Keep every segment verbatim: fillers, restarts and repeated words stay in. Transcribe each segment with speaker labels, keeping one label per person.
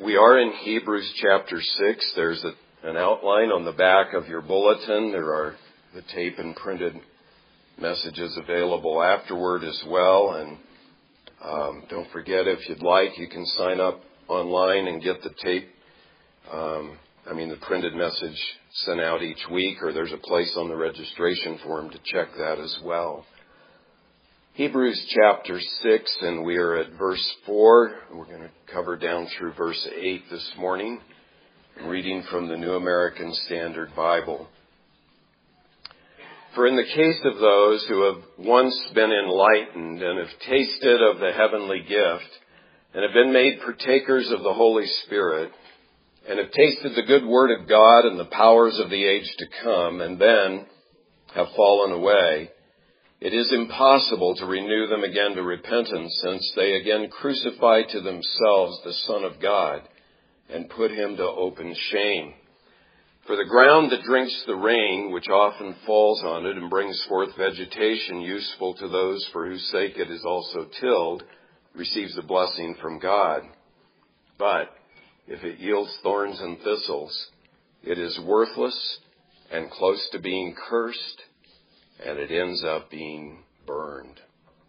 Speaker 1: We are in Hebrews chapter six. There's a, an outline on the back of your bulletin. There are the tape and printed messages available afterward as well. And um, don't forget, if you'd like, you can sign up online and get the tape, um, I mean the printed message sent out each week, or there's a place on the registration form to check that as well. Hebrews chapter six, and we are at verse four. We're going to cover down through verse eight this morning, reading from the New American Standard Bible. For in the case of those who have once been enlightened and have tasted of the heavenly gift and have been made partakers of the Holy Spirit and have tasted the good word of God and the powers of the age to come and then have fallen away, it is impossible to renew them again to repentance, since they again crucify to themselves the Son of God and put him to open shame. For the ground that drinks the rain, which often falls on it and brings forth vegetation useful to those for whose sake it is also tilled, receives a blessing from God. But if it yields thorns and thistles, it is worthless and close to being cursed, and it ends up being burned.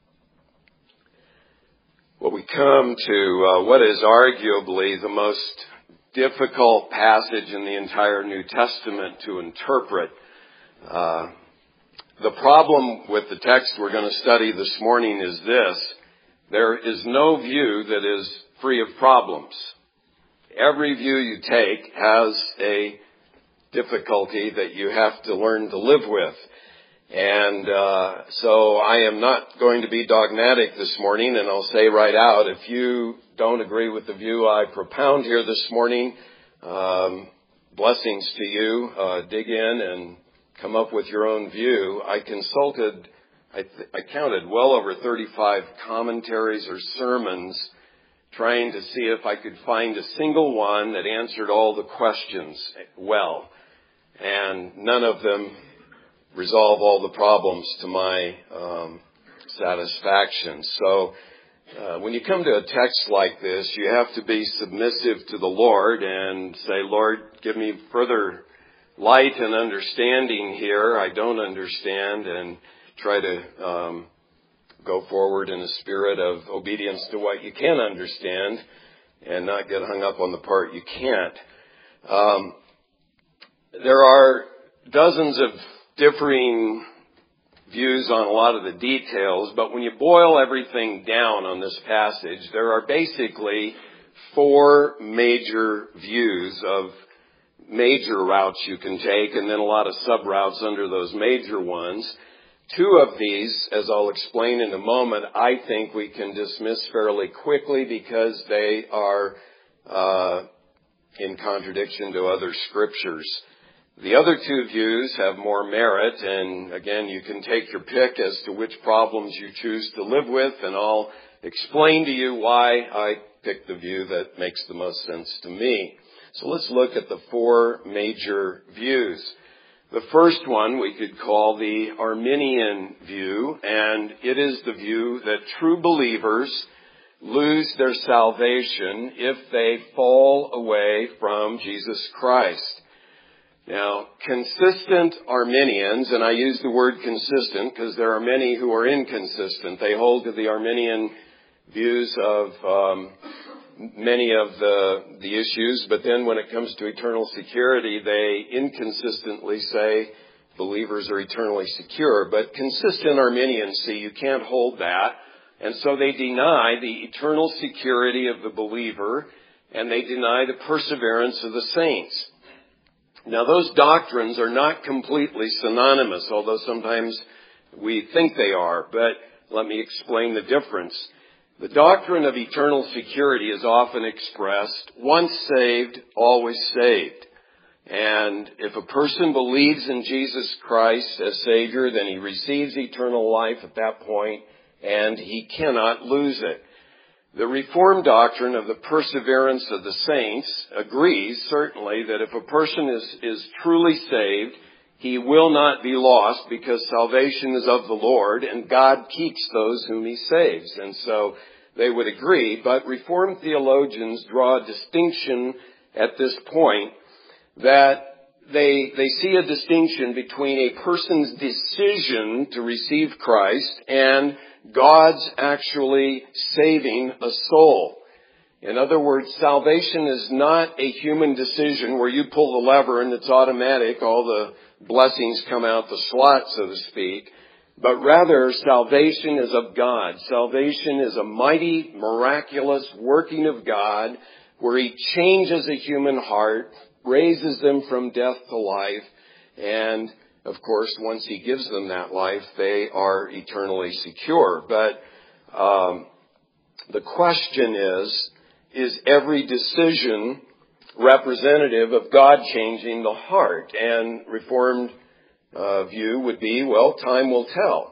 Speaker 1: Well, we come to uh, what is arguably the most difficult passage in the entire New Testament to interpret. Uh, the problem with the text we're going to study this morning is this: there is no view that is free of problems. Every view you take has a difficulty that you have to learn to live with. And uh, so I am not going to be dogmatic this morning, and I'll say right out, if you don't agree with the view I propound here this morning, um, blessings to you. Uh, dig in and come up with your own view. I consulted, I, th- I counted well over thirty-five commentaries or sermons trying to see if I could find a single one that answered all the questions well. And none of them resolve all the problems to my um, satisfaction. So uh, when you come to a text like this, you have to be submissive to the Lord and say, Lord, give me further light and understanding here. I don't understand, and try to um, go forward in a spirit of obedience to what you can understand and not get hung up on the part you can't. Um, there are dozens of differing views on a lot of the details, but when you boil everything down on this passage, there are basically four major views of major routes you can take, and then a lot of sub-routes under those major ones. Two of these, as I'll explain in a moment, I think we can dismiss fairly quickly because they are uh, in contradiction to other scriptures. The other two views have more merit, and again, you can take your pick as to which problems you choose to live with, and I'll explain to you why I picked the view that makes the most sense to me. So let's look at the four major views. The first one we could call the Arminian view, and it is the view that true believers lose their salvation if they fall away from Jesus Christ. Now, consistent Arminians, and I use the word consistent because there are many who are inconsistent. They hold to the Arminian views of um, many of the, the issues, but then when it comes to eternal security, they inconsistently say believers are eternally secure. But consistent Arminians see you can't hold that, and so they deny the eternal security of the believer, and they deny the perseverance of the saints. Now, those doctrines are not completely synonymous, although sometimes we think they are, but let me explain the difference. The doctrine of eternal security is often expressed, once saved, always saved. And if a person believes in Jesus Christ as Savior, then he receives eternal life at that point, and he cannot lose it. The Reformed doctrine of the perseverance of the saints agrees, certainly, that if a person is, is truly saved, he will not be lost because salvation is of the Lord and God keeps those whom he saves. And so they would agree. But Reformed theologians draw a distinction at this point that they, they see a distinction between a person's decision to receive Christ and God's actually saving a soul. In other words, salvation is not a human decision where you pull the lever and it's automatic, all the blessings come out the slot, so to speak. But rather, salvation is of God. Salvation is a mighty, miraculous working of God where He changes a human heart, raises them from death to life, and, of course, once He gives them that life, they are eternally secure. But um, the question is, is every decision representative of God changing the heart? And Reformed uh, view would be, well, time will tell.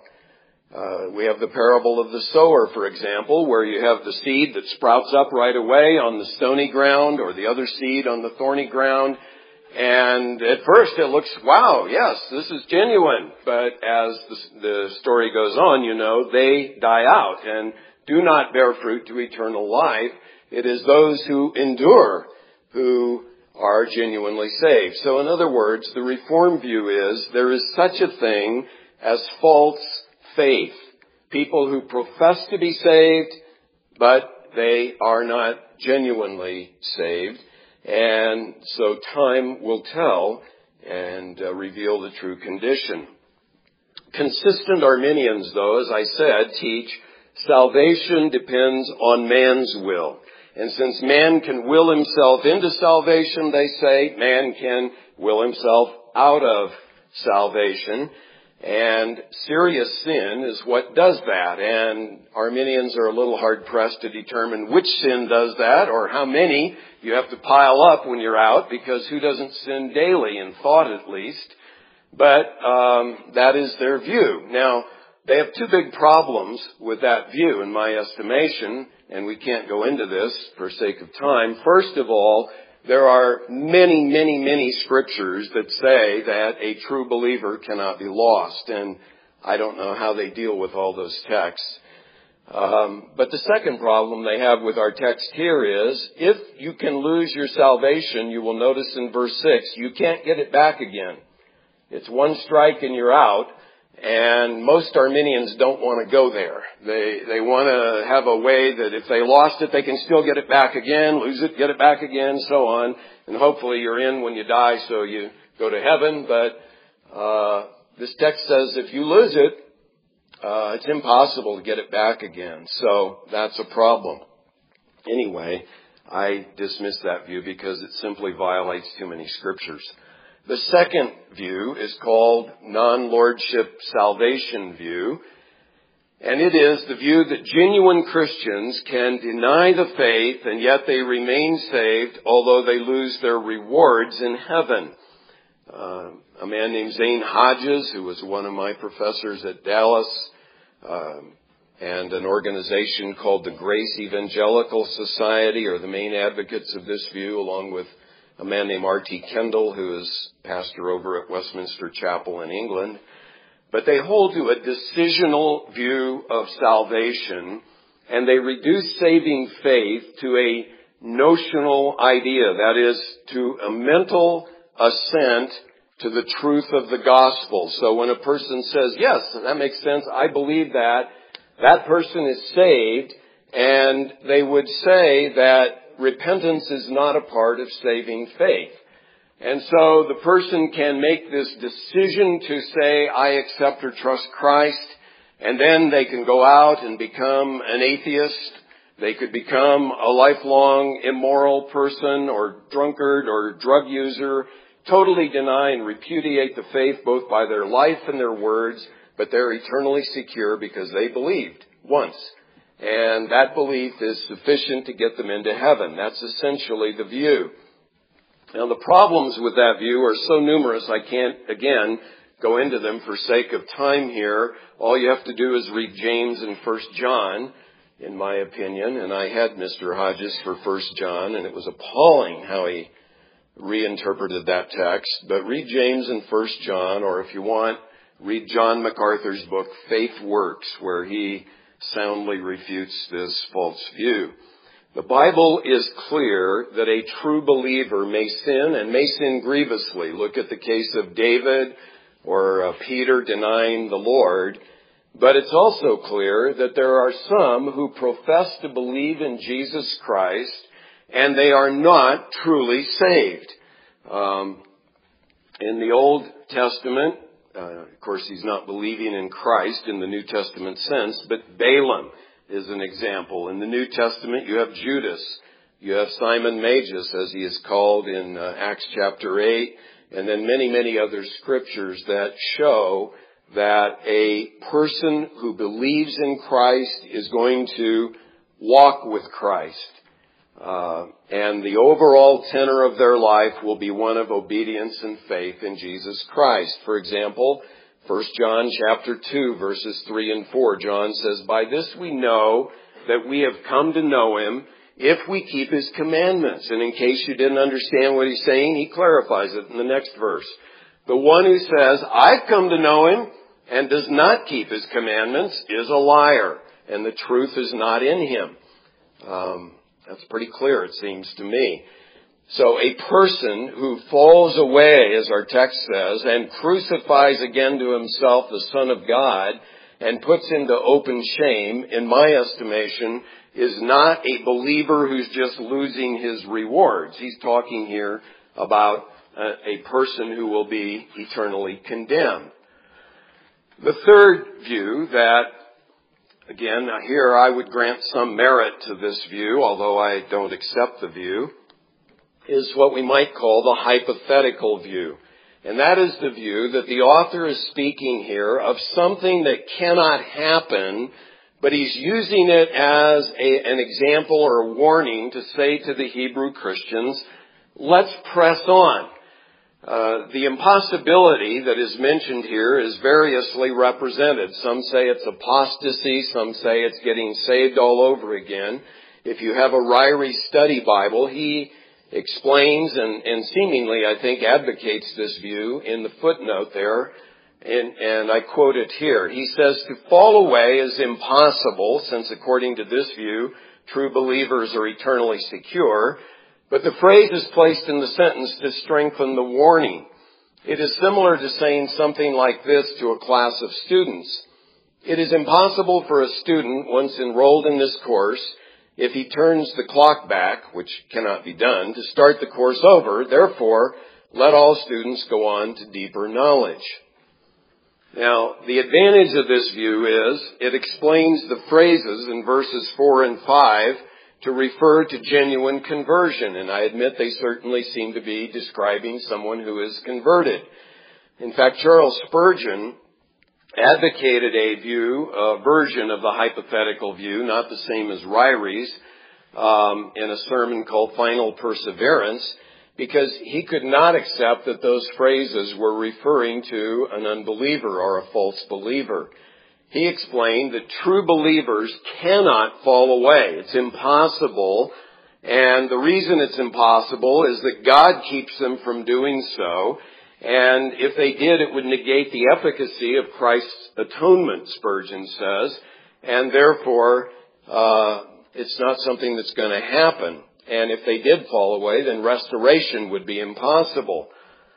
Speaker 1: Uh, we have the parable of the sower, for example, where you have the seed that sprouts up right away on the stony ground or the other seed on the thorny ground. And at first it looks, wow, yes, this is genuine. But as the, the story goes on, you know, they die out and do not bear fruit to eternal life. It is those who endure who are genuinely saved. So in other words, the Reformed view is there is such a thing as false faith. People who profess to be saved, but they are not genuinely saved. And so time will tell and uh, reveal the true condition. Consistent Arminians, though, as I said, teach salvation depends on man's will. And since man can will himself into salvation, they say, man can will himself out of salvation. And serious sin is what does that. And Arminians are a little hard-pressed to determine which sin does that or how many you have to pile up when you're out, because who doesn't sin daily, in thought at least? But um, that is their view. Now, they have two big problems with that view, in my estimation, and we can't go into this for sake of time. First of all, there are many, many, many scriptures that say that a true believer cannot be lost, and I don't know how they deal with all those texts. Um, but the second problem they have with our text here is, if you can lose your salvation, you will notice in verse six, you can't get it back again. It's one strike and you're out. And most Arminians don't want to go there. They they want to have a way that if they lost it, they can still get it back again, lose it, get it back again, so on. And hopefully you're in when you die, so you go to heaven. But uh this text says if you lose it, uh it's impossible to get it back again. So that's a problem. Anyway, I dismiss that view because it simply violates too many scriptures. The second view is called non-lordship salvation view, and it is the view that genuine Christians can deny the faith and yet they remain saved, although they lose their rewards in heaven. Uh, a man named Zane Hodges, who was one of my professors at Dallas, uh, and an organization called the Grace Evangelical Society are the main advocates of this view, along with a man named R T Kendall, who is pastor over at Westminster Chapel in England. But they hold to a decisional view of salvation, and they reduce saving faith to a notional idea, that is, to a mental assent to the truth of the gospel. So when a person says, yes, that makes sense, I believe that, that person is saved, and they would say that repentance is not a part of saving faith. And so the person can make this decision to say, I accept or trust Christ, and then they can go out and become an atheist. They could become a lifelong immoral person or drunkard or drug user, totally deny and repudiate the faith both by their life and their words, but they're eternally secure because they believed once. And that belief is sufficient to get them into heaven. That's essentially the view. Now, the problems with that view are so numerous, I can't, again, go into them for sake of time here. All you have to do is read James and First John, in my opinion. And I had Mister Hodges for First John, and it was appalling how he reinterpreted that text. But read James and First John, or if you want, read John MacArthur's book, Faith Works, where he soundly refutes this false view. The Bible is clear that a true believer may sin and may sin grievously. Look at the case of David or uh, Peter denying the Lord. But it's also clear that there are some who profess to believe in Jesus Christ and they are not truly saved. Um, in the Old Testament, uh, of course, he's not believing in Christ in the New Testament sense, but Balaam is an example. In the New Testament, you have Judas. You have Simon Magus, as he is called in uh, Acts chapter eight, and then many, many other scriptures that show that a person who believes in Christ is going to walk with Christ. Uh, and the overall tenor of their life will be one of obedience and faith in Jesus Christ. For example, First John chapter two, verses three and four, John says, "By this we know that we have come to know him if we keep his commandments." And in case you didn't understand what he's saying, he clarifies it in the next verse. "The one who says, 'I've come to know him,' and does not keep his commandments is a liar, and the truth is not in him." Um, that's pretty clear, it seems to me. So a person who falls away, as our text says, and crucifies again to himself the Son of God and puts into open shame, in my estimation, is not a believer who's just losing his rewards. He's talking here about a, a person who will be eternally condemned. The third view that, again, here I would grant some merit to this view, although I don't accept the view, is what we might call the hypothetical view. And that is the view that the author is speaking here of something that cannot happen, but he's using it as a, an example or a warning to say to the Hebrew Christians, let's press on. Uh, the impossibility that is mentioned here is variously represented. Some say it's apostasy, some say it's getting saved all over again. If you have a Ryrie study Bible, he explains and, and seemingly, I think, advocates this view in the footnote there, and, and I quote it here. He says, "To fall away is impossible, since according to this view, true believers are eternally secure." But the phrase is placed in the sentence to strengthen the warning. It is similar to saying something like this to a class of students. It is impossible for a student, once enrolled in this course, if he turns the clock back, which cannot be done, to start the course over. Therefore, let all students go on to deeper knowledge. Now, the advantage of this view is it explains the phrases in verses four and five to refer to genuine conversion, and I admit they certainly seem to be describing someone who is converted. In fact, Charles Spurgeon advocated a view, a version of the hypothetical view, not the same as Ryrie's, um, in a sermon called Final Perseverance, because he could not accept that those phrases were referring to an unbeliever or a false believer. He explained that true believers cannot fall away. It's impossible, and the reason it's impossible is that God keeps them from doing so, and if they did, it would negate the efficacy of Christ's atonement, Spurgeon says, and therefore, uh, it's not something that's going to happen. And if they did fall away, then restoration would be impossible.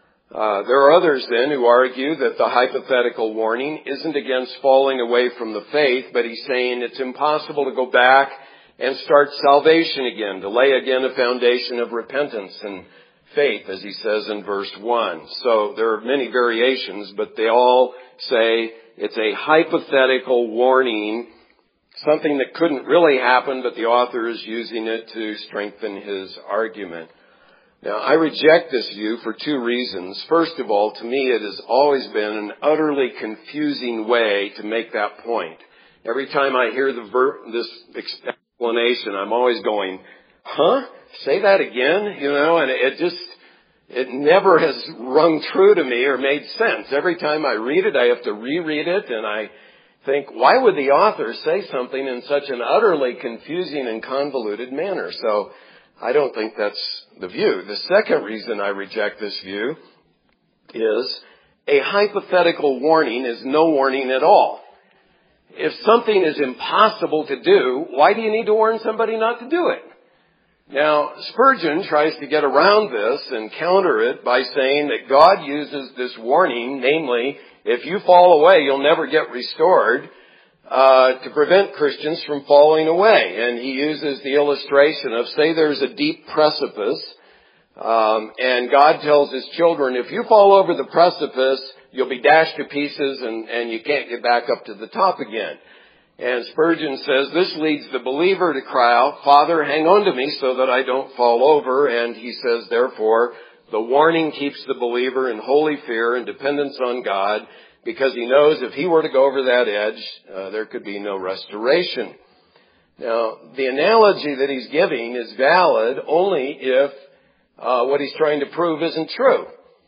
Speaker 1: Uh, there are others then who argue that the hypothetical warning isn't against falling away from the faith, but he's saying it's impossible to go back and start salvation again, to lay again a foundation of repentance and faith, as he says in verse one. So there are many variations, but they all say it's a hypothetical warning, something that couldn't really happen, but the author is using it to strengthen his argument. Now, I reject this view for two reasons. First of all, to me, it has always been an utterly confusing way to make that point. Every time I hear the ver- this explanation, I'm always going, huh? Say that again? You know, and it just, it never has rung true to me or made sense. Every time I read it, I have to reread it, and I think, why would the author say something in such an utterly confusing and convoluted manner? So, I don't think that's the view. The second reason I reject this view is a hypothetical warning is no warning at all. If something is impossible to do, why do you need to warn somebody not to do it? Now, Spurgeon tries to get around this and counter it by saying that God uses this warning, namely, if you fall away, you'll never get restored, uh, to prevent Christians from falling away. And he uses the illustration of, say there's a deep precipice, um, and God tells his children, if you fall over the precipice, you'll be dashed to pieces and, and you can't get back up to the top again. And Spurgeon says, this leads the believer to cry out, Father, hang on to me so that I don't fall over. And he says, therefore, the warning keeps the believer in holy fear and dependence on God, because he knows if he were to go over that edge, uh, there could be no restoration. Now, the analogy that he's giving is valid only if uh, what he's trying to prove isn't true.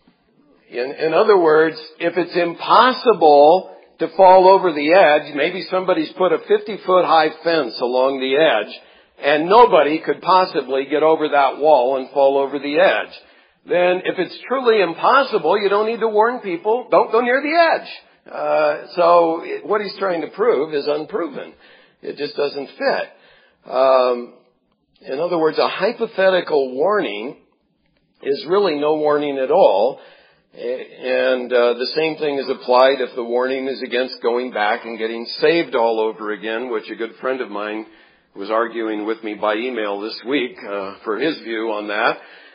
Speaker 1: In, in other words, if it's impossible to fall over the edge, maybe somebody's put a fifty-foot high fence along the edge, and nobody could possibly get over that wall and fall over the edge. Then if it's truly impossible, you don't need to warn people, don't go near the edge. Uh, so what he's trying to prove is unproven. It just doesn't fit. Um, in other words, a hypothetical warning is really no warning at all. And uh, the same thing is applied if the warning is against going back and getting saved all over again, which a good friend of mine was arguing with me by email this week uh, for his view on that.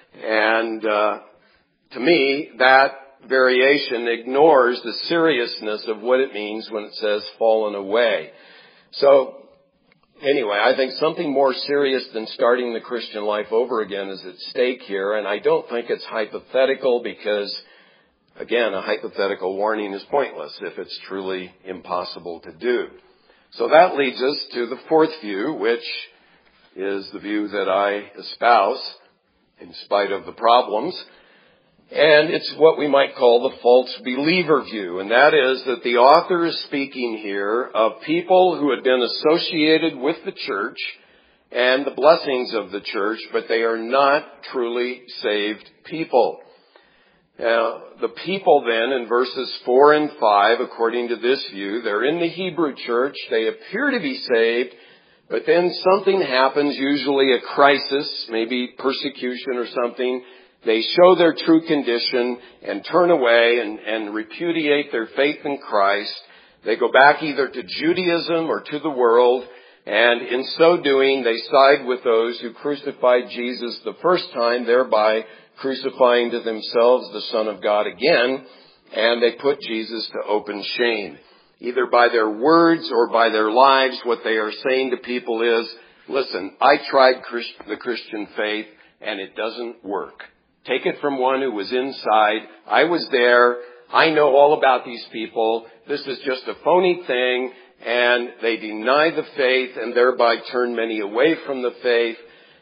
Speaker 1: And uh, to me, that variation ignores the seriousness of what it means when it says fallen away. So anyway, I think something more serious than starting the Christian life over again is at stake here. And I don't think it's hypothetical because, again, a hypothetical warning is pointless if it's truly impossible to do. So that leads us to the fourth view, which is the view that I espouse in spite of the problems. And it's what we might call the false believer view. And that is that the author is speaking here of people who had been associated with the church and the blessings of the church, but they are not truly saved people. Now, the people then in verses four and five, according to this view, they're in the Hebrew church. They appear to be saved, but then something happens, usually a crisis, maybe persecution or something. They show their true condition and turn away and, and repudiate their faith in Christ. They go back either to Judaism or to the world, and in so doing, they side with those who crucified Jesus the first time, thereby crucifying to themselves the Son of God again, and they put Jesus to open shame. Either by their words or by their lives, what they are saying to people is, listen, I tried Christ- the Christian faith and it doesn't work. Take it from one who was inside. I was there. I know all about these people. This is just a phony thing. And they deny the faith and thereby turn many away from the faith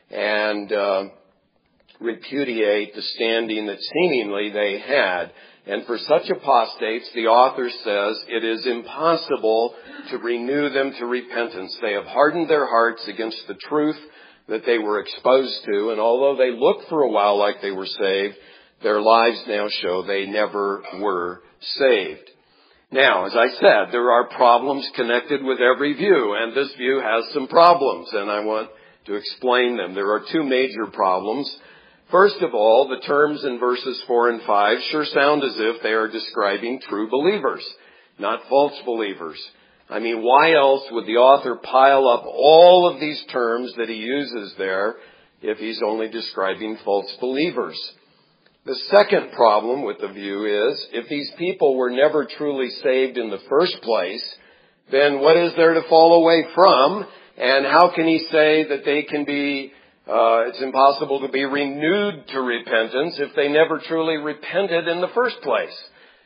Speaker 1: and uh, repudiate the standing that seemingly they had. And for such apostates, the author says, it is impossible to renew them to repentance. They have hardened their hearts against the truth that they were exposed to, and although they looked for a while like they were saved, their lives now show they never were saved. Now, as I said, there are problems connected with every view, and this view has some problems, and I want to explain them. There are two major problems. First of all, the terms in verses four and five sure sound as if they are describing true believers, not false believers. I mean, why else would the author pile up all of these terms that he uses there if he's only describing false believers? The second problem with the view is, if these people were never truly saved in the first place, then what is there to fall away from? And how can he say that they can be, uh, it's impossible to be renewed to repentance if they never truly repented in the first place?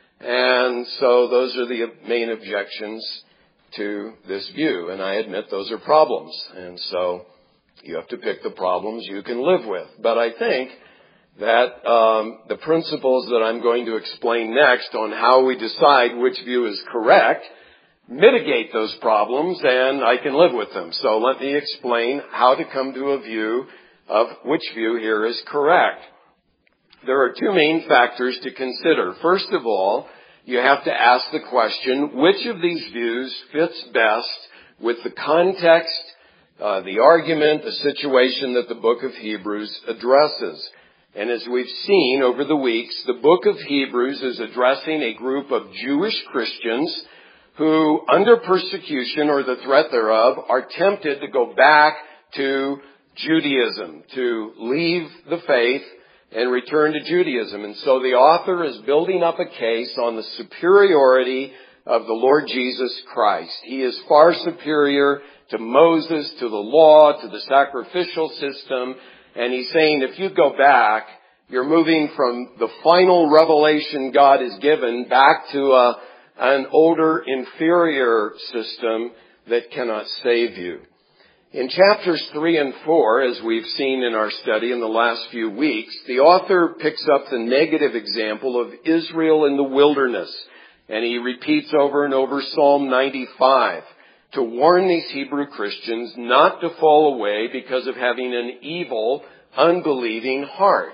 Speaker 1: And so those are the main objections to this view, and I admit those are problems, and so you have to pick the problems you can live with. But I think that um, the principles that I'm going to explain next on how we decide which view is correct mitigate those problems, and I can live with them. So let me explain how to come to a view of which view here is correct. There are two main factors to consider. First of all, you have to ask the question, which of these views fits best with the context, uh, the argument, the situation that the book of Hebrews addresses? And as we've seen over the weeks, the book of Hebrews is addressing a group of Jewish Christians who, under persecution or the threat thereof, are tempted to go back to Judaism, to leave the faith and return to Judaism. And so the author is building up a case on the superiority of the Lord Jesus Christ. He is far superior to Moses, to the law, to the sacrificial system. And he's saying if you go back, you're moving from the final revelation God has given back to a, an older, inferior system that cannot save you. In chapters three and four, as we've seen in our study in the last few weeks, the author picks up the negative example of Israel in the wilderness. And he repeats over and over Psalm ninety-five to warn these Hebrew Christians not to fall away because of having an evil, unbelieving heart.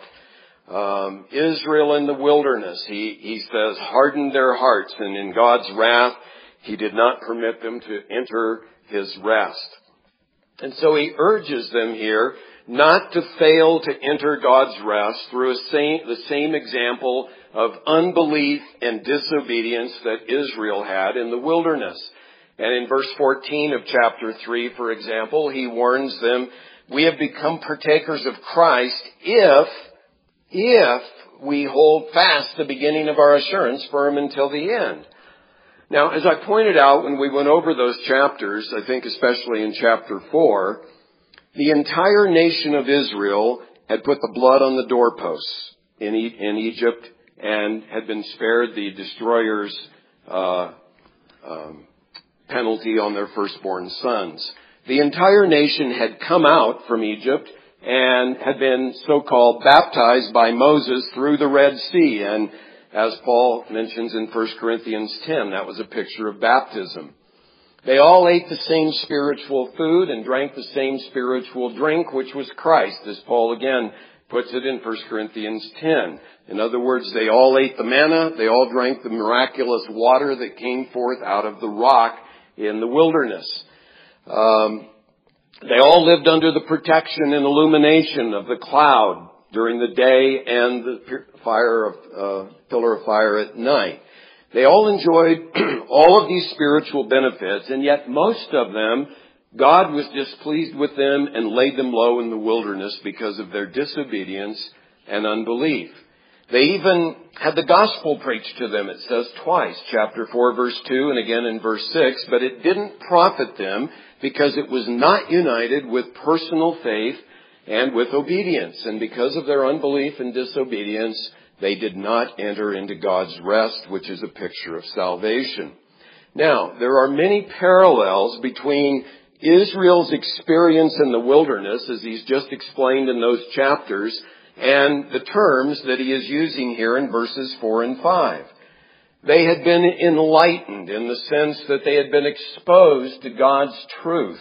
Speaker 1: Um, Israel in the wilderness, he, he says, hardened their hearts, and in God's wrath, he did not permit them to enter his rest. And so he urges them here not to fail to enter God's rest through a same, the same example of unbelief and disobedience that Israel had in the wilderness. And in verse fourteen of chapter three, for example, he warns them, we have become partakers of Christ if, if we hold fast the beginning of our assurance firm until the end. Now, as I pointed out when we went over those chapters, I think especially in chapter four, the entire nation of Israel had put the blood on the doorposts in, e- in Egypt and had been spared the destroyer's uh, um, penalty on their firstborn sons. The entire nation had come out from Egypt and had been so-called baptized by Moses through the Red Sea. And as Paul mentions in First Corinthians ten, that was a picture of baptism. They all ate the same spiritual food and drank the same spiritual drink, which was Christ, as Paul again puts it in First Corinthians ten. In other words, they all ate the manna, they all drank the miraculous water that came forth out of the rock in the wilderness. Um, they all lived under the protection and illumination of the cloud during the day and the fire of, uh, pillar of fire at night. They all enjoyed all of these spiritual benefits, and yet most of them, God was displeased with them and laid them low in the wilderness because of their disobedience and unbelief. They even had the gospel preached to them, it says twice, chapter four, verse two, and again in verse six, but it didn't profit them because it was not united with personal faith and with obedience. And because of their unbelief and disobedience, they did not enter into God's rest, which is a picture of salvation. Now, there are many parallels between Israel's experience in the wilderness, as he's just explained in those chapters, and the terms that he is using here in verses four and five. They had been enlightened in the sense that they had been exposed to God's truth,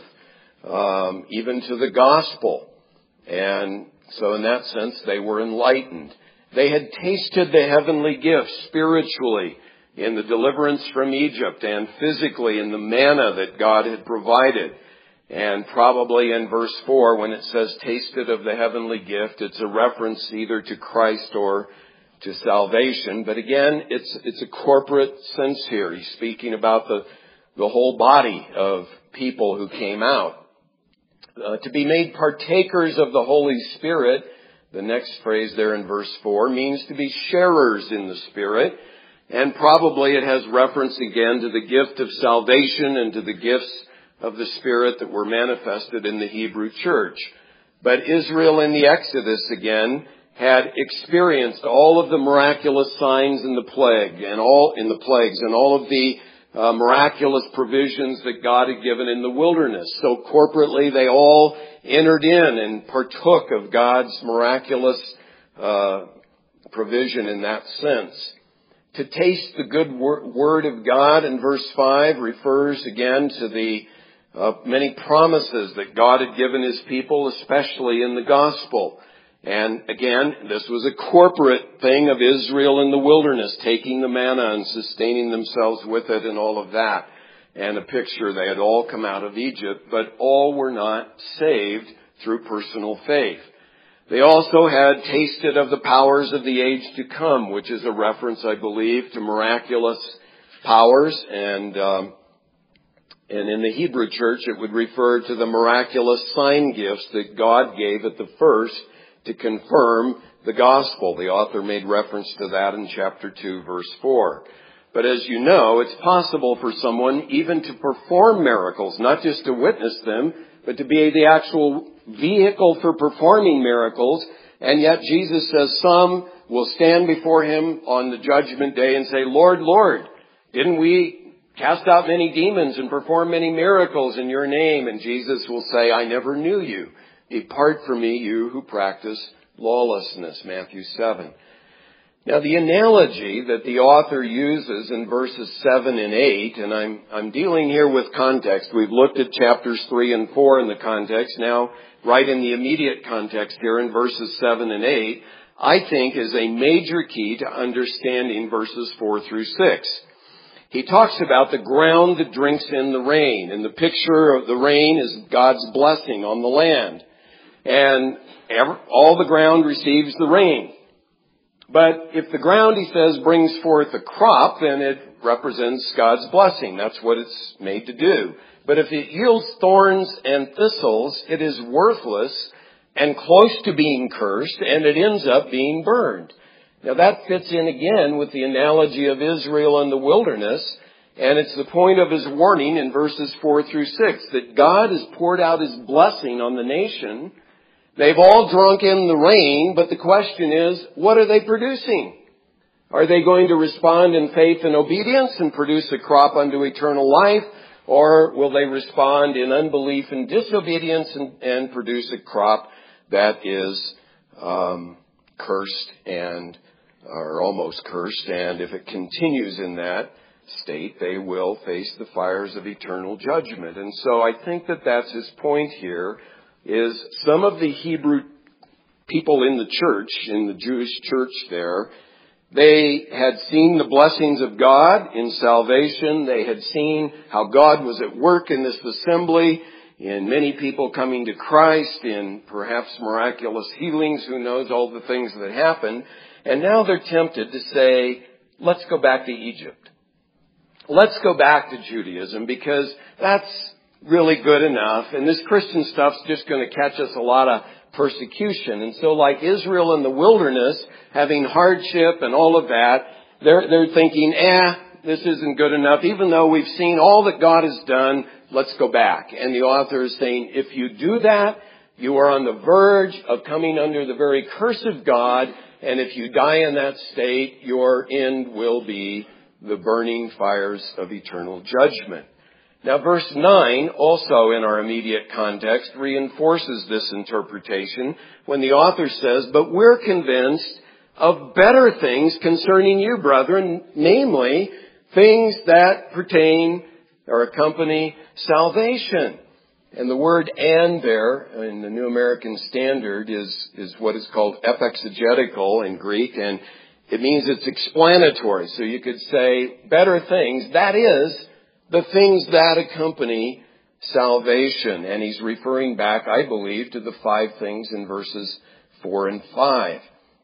Speaker 1: um, even to the gospel. And so in that sense, they were enlightened. They had tasted the heavenly gifts spiritually in the deliverance from Egypt and physically in the manna that God had provided. And probably in verse four, when it says tasted of the heavenly gift, it's a reference either to Christ or to salvation. But again, it's it's a corporate sense here. He's speaking about the, the whole body of people who came out. Uh, to be made partakers of the Holy Spirit, the next phrase there in verse four, means to be sharers in the Spirit. And probably it has reference again to the gift of salvation and to the gifts of the Spirit that were manifested in the Hebrew church. But Israel in the Exodus again had experienced all of the miraculous signs in the plague and all in the plagues and all of the uh, miraculous provisions that God had given in the wilderness. So corporately they all entered in and partook of God's miraculous uh, provision in that sense. To taste the good wor- word of God in verse five refers again to the uh, many promises that God had given His people, especially in the gospel. And again, this was a corporate thing of Israel in the wilderness, taking the manna and sustaining themselves with it and all of that. And a picture, they had all come out of Egypt, but all were not saved through personal faith. They also had tasted of the powers of the age to come, which is a reference, I believe, to miraculous powers. And um, and in the Hebrew church, it would refer to the miraculous sign gifts that God gave at the first to confirm the gospel. The author made reference to that in chapter two, verse four. But as you know, it's possible for someone even to perform miracles, not just to witness them, but to be the actual vehicle for performing miracles. And yet Jesus says some will stand before him on the judgment day and say, Lord, Lord, didn't we cast out many demons and perform many miracles in your name? And Jesus will say, I never knew you. Depart from me, you who practice lawlessness. Matthew seven. Now, the analogy that the author uses in verses seven and eight, and I'm, I'm dealing here with context. We've looked at chapters three and four in the context. Now, right in the immediate context here in verses seven and eight, I think is a major key to understanding verses four through six. He talks about the ground that drinks in the rain, and the picture of the rain is God's blessing on the land. And ever, all the ground receives the rain. But if the ground, he says, brings forth a crop, then it represents God's blessing. That's what it's made to do. But if it yields thorns and thistles, it is worthless and close to being cursed, and it ends up being burned. Now that fits in again with the analogy of Israel in the wilderness, and it's the point of his warning in verses four through six, that God has poured out his blessing on the nation. They've all drunk in the rain, but the question is, what are they producing? Are they going to respond in faith and obedience and produce a crop unto eternal life? Or will they respond in unbelief and disobedience and, and produce a crop that is um, cursed and, or almost cursed, and if it continues in that state, they will face the fires of eternal judgment. And so I think that that's his point here, is some of the Hebrew people in the church, in the Jewish church there, they had seen the blessings of God in salvation. They had seen how God was at work in this assembly, in many people coming to Christ, in perhaps miraculous healings, who knows all the things that happened. And now they're tempted to say, let's go back to Egypt. Let's go back to Judaism, because that's really good enough, and this Christian stuff's just going to catch us a lot of persecution. And so like Israel in the wilderness, having hardship and all of that, they're, they're thinking, eh, this isn't good enough. Even though we've seen all that God has done, let's go back. And the author is saying, if you do that, you are on the verge of coming under the very curse of God, and if you die in that state, your end will be the burning fires of eternal judgment. Now, verse nine, also in our immediate context, reinforces this interpretation when the author says, but we're convinced of better things concerning you, brethren, namely, things that pertain or accompany salvation. And the word and there in the New American Standard is, is what is called epexegetical in Greek, and it means it's explanatory. So you could say better things, that is, the things that accompany salvation. And he's referring back, I believe, to the five things in verses four and five.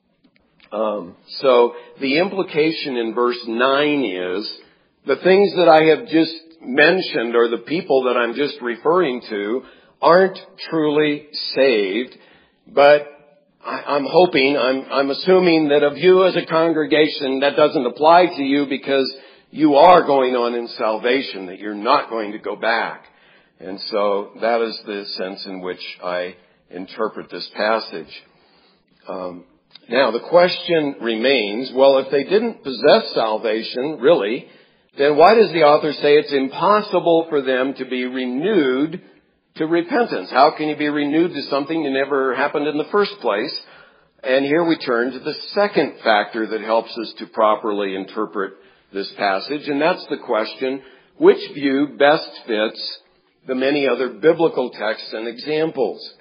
Speaker 1: Um, so the implication in verse nine is the things that I have just mentioned, or the people that I'm just referring to, aren't truly saved. But I, I'm hoping, I'm, I'm assuming that of you as a congregation, that doesn't apply to you, because you are going on in salvation, that you're not going to go back. And so that is the sense in which I interpret this passage. Um, now, the question remains, well, if they didn't possess salvation, really, then why does the author say it's impossible for them to be renewed to repentance? How can you be renewed to something that never happened in the first place? And here we turn to the second factor that helps us to properly interpret this passage, and that's the question, which view best fits the many other biblical texts and examples?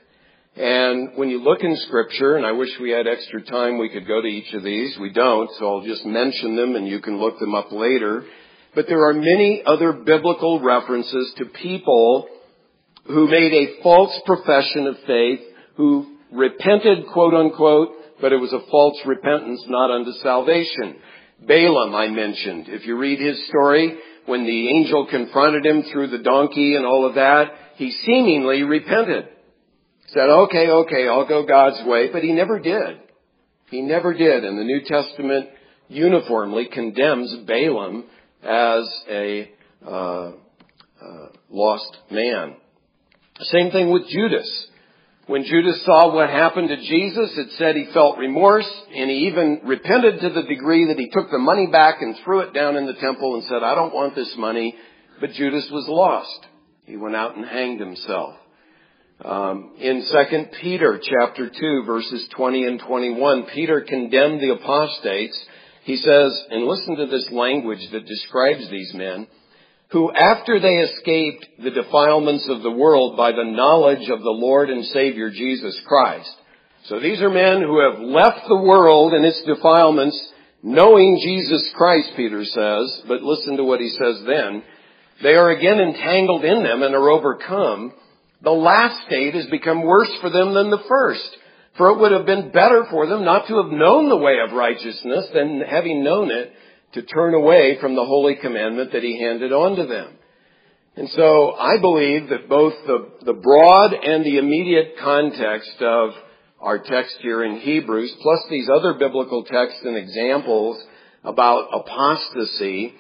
Speaker 1: And when you look in Scripture, and I wish we had extra time, we could go to each of these. We don't, so I'll just mention them and you can look them up later. But there are many other biblical references to people who made a false profession of faith, who repented, quote unquote, but it was a false repentance, not unto salvation. Balaam, I mentioned. If you read his story, when the angel confronted him through the donkey and all of that, he seemingly repented. Said, okay, okay, I'll go God's way, but he never did. He never did. And the New Testament uniformly condemns Balaam as a uh, uh, lost man. Same thing with Judas. When Judas saw what happened to Jesus, it said he felt remorse, and he even repented to the degree that he took the money back and threw it down in the temple and said, I don't want this money. But Judas was lost. He went out and hanged himself. Um, in Second Peter chapter two, verses twenty and twenty-one, Peter condemned the apostates. He says, and listen to this language that describes these men, who after they escaped the defilements of the world by the knowledge of the Lord and Savior Jesus Christ. So these are men who have left the world and its defilements, knowing Jesus Christ, Peter says, but listen to what he says then. They are again entangled in them and are overcome. The last state has become worse for them than the first. For it would have been better for them not to have known the way of righteousness than having known it, to turn away from the holy commandment that he handed on to them. And so I believe that both the, the broad and the immediate context of our text here in Hebrews, plus these other biblical texts and examples about apostasy,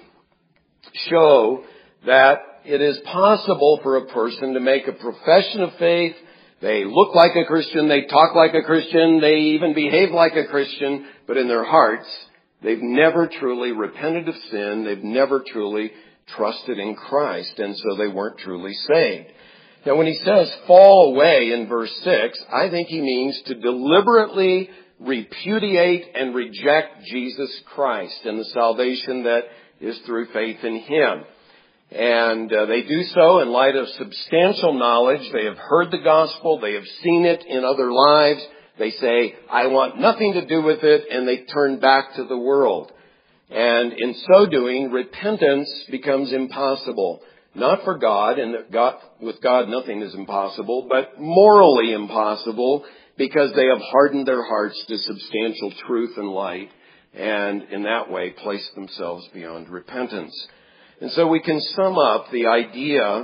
Speaker 1: show that it is possible for a person to make a profession of faith. They look like a Christian, they talk like a Christian, they even behave like a Christian, but in their hearts, they've never truly repented of sin. They've never truly trusted in Christ, and so they weren't truly saved. Now, when he says fall away in verse six, I think he means to deliberately repudiate and reject Jesus Christ and the salvation that is through faith in him. And uh, they do so in light of substantial knowledge. They have heard the gospel. They have seen it in other lives. They say, I want nothing to do with it, and they turn back to the world. And in so doing, repentance becomes impossible. Not for God, and that God, with God nothing is impossible, but morally impossible, because they have hardened their hearts to substantial truth and light, and in that way place themselves beyond repentance. And so we can sum up the idea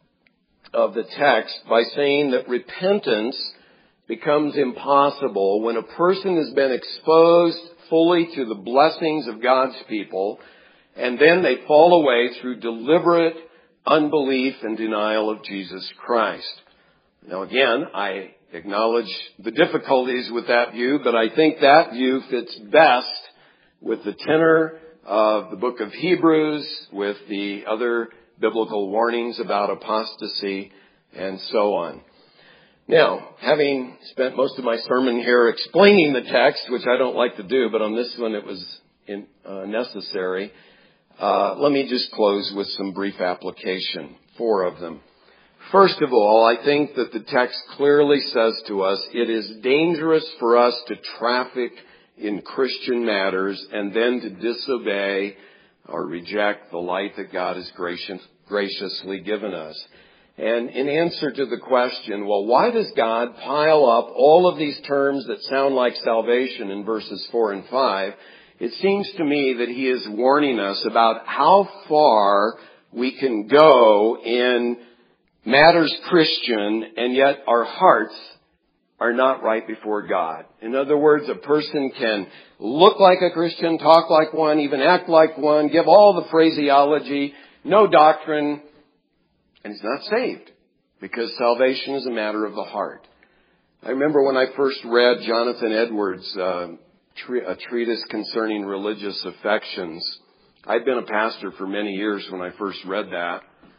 Speaker 1: of the text by saying that repentance becomes impossible when a person has been exposed fully to the blessings of God's people, and then they fall away through deliberate unbelief and denial of Jesus Christ. Now again, I acknowledge the difficulties with that view, but I think that view fits best with the tenor of the book of Hebrews, with the other biblical warnings about apostasy, and so on. Now, having spent most of my sermon here explaining the text, which I don't like to do, but on this one it was in, uh, necessary, uh, let me just close with some brief application, four of them. First of all, I think that the text clearly says to us it is dangerous for us to traffic in Christian matters and then to disobey or reject the light that God has gracious, graciously given us. And in answer to the question, well, why does God pile up all of these terms that sound like salvation in verses four and five? It seems to me that he is warning us about how far we can go in matters Christian, and yet our hearts are not right before God. In other words, a person can look like a Christian, talk like one, even act like one, give all the phraseology, no doctrine, and he's not saved, because salvation is a matter of the heart. I remember when I first read Jonathan Edwards' uh, tre- a treatise concerning religious affections. I'd been a pastor for many years when I first read that.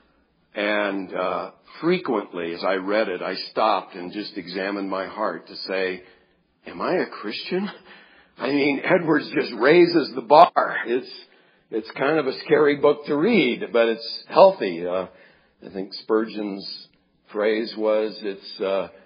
Speaker 1: And uh, frequently, as I read it, I stopped and just examined my heart to say, am I a Christian? I mean, Edwards just raises the bar. It's it's kind of a scary book to read, but it's healthy. Uh, I think Spurgeon's phrase was, it's uh,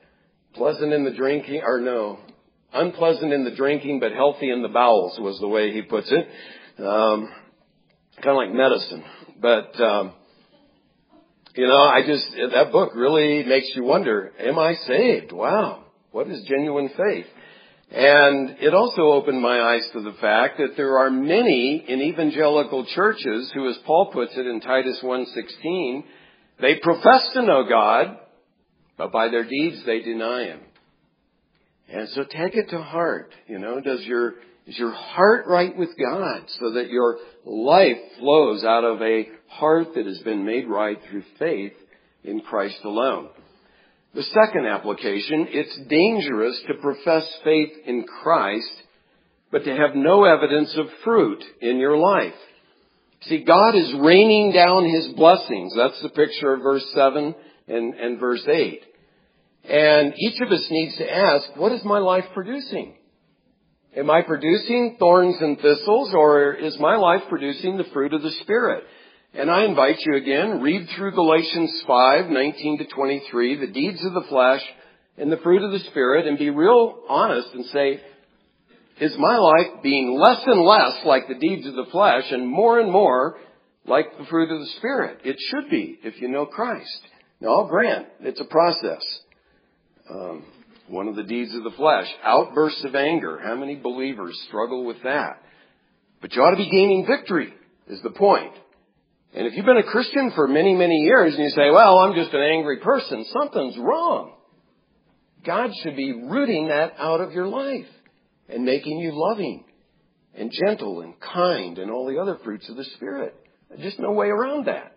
Speaker 1: pleasant in the drinking, or no, unpleasant in the drinking, but healthy in the bowels was the way he puts it. Um, kind of like medicine. But, um, you know, I just, that book really makes you wonder, am I saved? Wow. What is genuine faith? And it also opened my eyes to the fact that there are many in evangelical churches who, as Paul puts it in Titus one sixteen, they profess to know God, but by their deeds they deny Him. And so take it to heart. You know, does your, is your heart right with God so that your life flows out of a heart that has been made right through faith in Christ alone? The second application, it's dangerous to profess faith in Christ, but to have no evidence of fruit in your life. See, God is raining down His blessings. That's the picture of verse seven and, and verse eight. And each of us needs to ask, what is my life producing? Am I producing thorns and thistles, or is my life producing the fruit of the Spirit? And I invite you again, read through Galatians five, nineteen to twenty-three, the deeds of the flesh and the fruit of the Spirit, and be real honest and say, is my life being less and less like the deeds of the flesh and more and more like the fruit of the Spirit? It should be if you know Christ. Now, I'll grant it's a process. Um, one of the deeds of the flesh, outbursts of anger. How many believers struggle with that? But you ought to be gaining victory, is the point. And if you've been a Christian for many, many years and you say, well, I'm just an angry person, something's wrong. God should be rooting that out of your life and making you loving and gentle and kind and all the other fruits of the Spirit. There's just no way around that.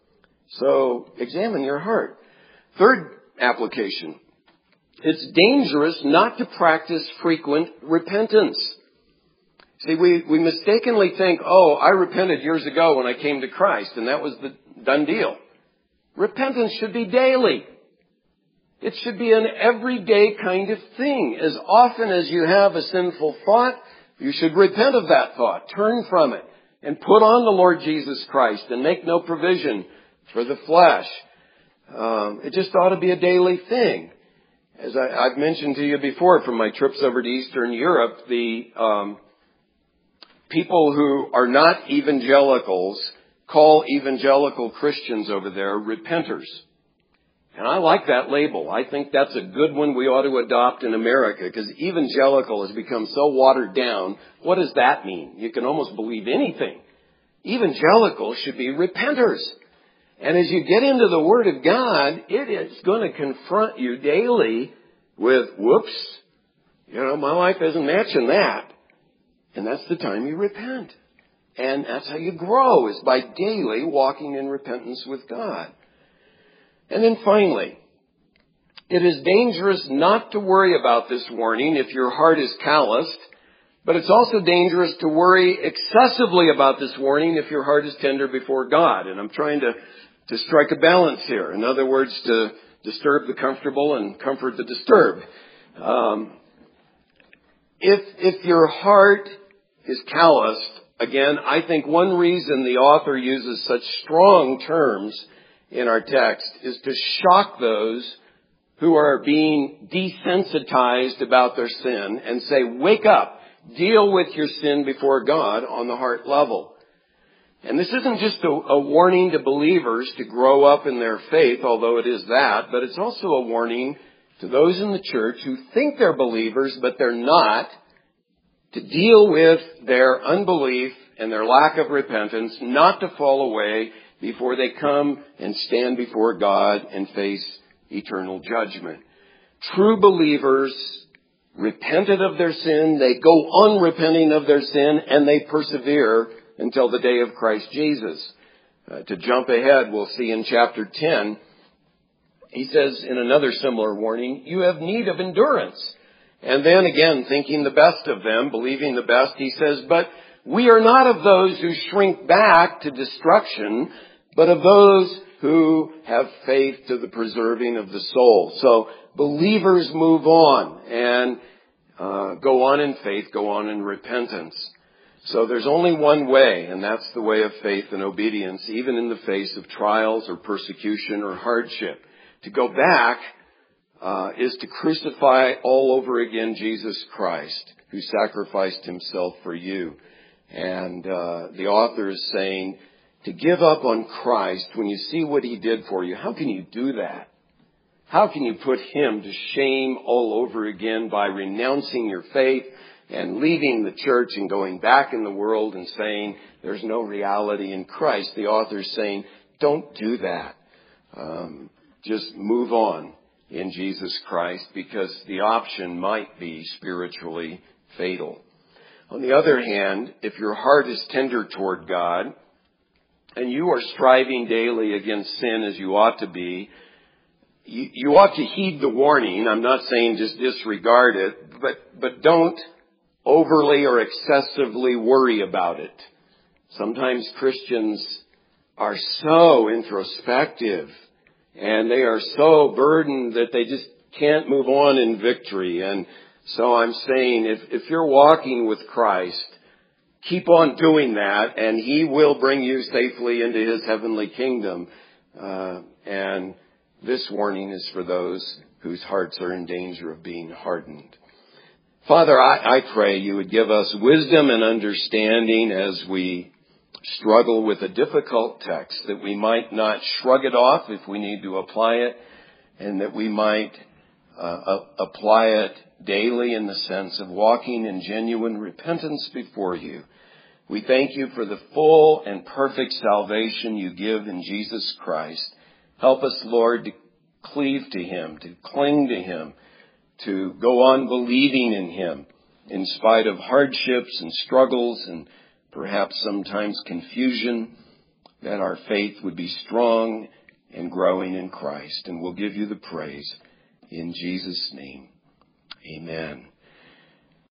Speaker 1: So examine your heart. Third application. It's dangerous not to practice frequent repentance. See, we, we mistakenly think, oh, I repented years ago when I came to Christ, and that was the done deal. Repentance should be daily. It should be an everyday kind of thing. As often as you have a sinful thought, you should repent of that thought, turn from it, and put on the Lord Jesus Christ, and make no provision for the flesh. Um, it just ought to be a daily thing. As I, I've mentioned to you before from my trips over to Eastern Europe, the um, people who are not evangelicals call evangelical Christians over there repenters. And I like that label. I think that's a good one we ought to adopt in America, because evangelical has become so watered down. What does that mean? You can almost believe anything. Evangelical should be repenters. And as you get into the Word of God, it is going to confront you daily with, whoops, you know, my life isn't matching that. And that's the time you repent. And that's how you grow, is by daily walking in repentance with God. And then finally, it is dangerous not to worry about this warning if your heart is calloused, but it's also dangerous to worry excessively about this warning if your heart is tender before God. And I'm trying to, to strike a balance here. In other words, to disturb the comfortable and comfort the disturbed. Um, if, if your heart is calloused, again, I think one reason the author uses such strong terms in our text is to shock those who are being desensitized about their sin and say, wake up, deal with your sin before God on the heart level. And this isn't just a, a warning to believers to grow up in their faith, although it is that, but it's also a warning to those in the church who think they're believers, but they're not, to deal with their unbelief and their lack of repentance, not to fall away before they come and stand before God and face eternal judgment. True believers repented of their sin, they go on repenting of their sin, and they persevere until the day of Christ Jesus. Uh, to jump ahead, we'll see in chapter ten, he says in another similar warning, you have need of endurance. And then again, thinking the best of them, believing the best, he says, but we are not of those who shrink back to destruction, but of those who have faith to the preserving of the soul. So believers move on and uh, go on in faith, go on in repentance. So there's only one way, and that's the way of faith and obedience, even in the face of trials or persecution or hardship. To go back uh, is to crucify all over again Jesus Christ, who sacrificed himself for you. And uh, the author is saying to give up on Christ when you see what he did for you. How can you do that? How can you put him to shame all over again by renouncing your faith and leaving the church and going back in the world and saying there's no reality in Christ? The author is saying, don't do that. Um, just move on in Jesus Christ, because the option might be spiritually fatal. On the other hand, if your heart is tender toward God and you are striving daily against sin as you ought to be, you, you ought to heed the warning. I'm not saying just disregard it, but, but don't overly or excessively worry about it. Sometimes Christians are so introspective and they are so burdened that they just can't move on in victory. And so I'm saying if, if you're walking with Christ, keep on doing that and he will bring you safely into his heavenly kingdom. Uh, and this warning is for those whose hearts are in danger of being hardened. Father, I, I pray you would give us wisdom and understanding as we struggle with a difficult text, that we might not shrug it off if we need to apply it, and that we might uh, apply it daily in the sense of walking in genuine repentance before you. We thank you for the full and perfect salvation you give in Jesus Christ. Help us, Lord, to cleave to him, to cling to him, to go on believing in him in spite of hardships and struggles and perhaps sometimes confusion, that our faith would be strong and growing in Christ. And we'll give you the praise in Jesus' name. Amen.